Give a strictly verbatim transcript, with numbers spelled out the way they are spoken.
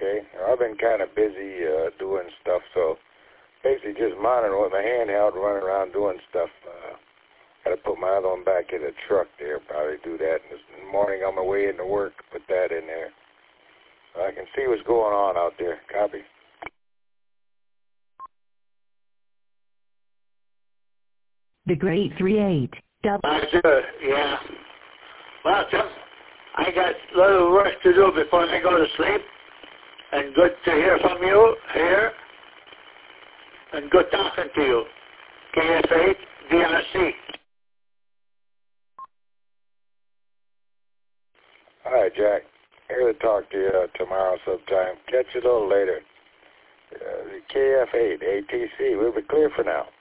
okay? I've been kind of busy uh, doing stuff, so basically just monitoring with my handheld, running around doing stuff. Uh, got to put my other one back in the truck there. Probably do that in the morning on my way into work. Put that in there. So I can see what's going on out there. Copy. The Great three eight. Roger, yeah. Well, Tim, I got a little work to do before I go to sleep. And good to hear from you here. And good talking to you. K F eight D R C. All right, Jack. Here to talk to you uh, tomorrow sometime. Catch you a little later. Uh, K F eight A T C. We'll be clear for now.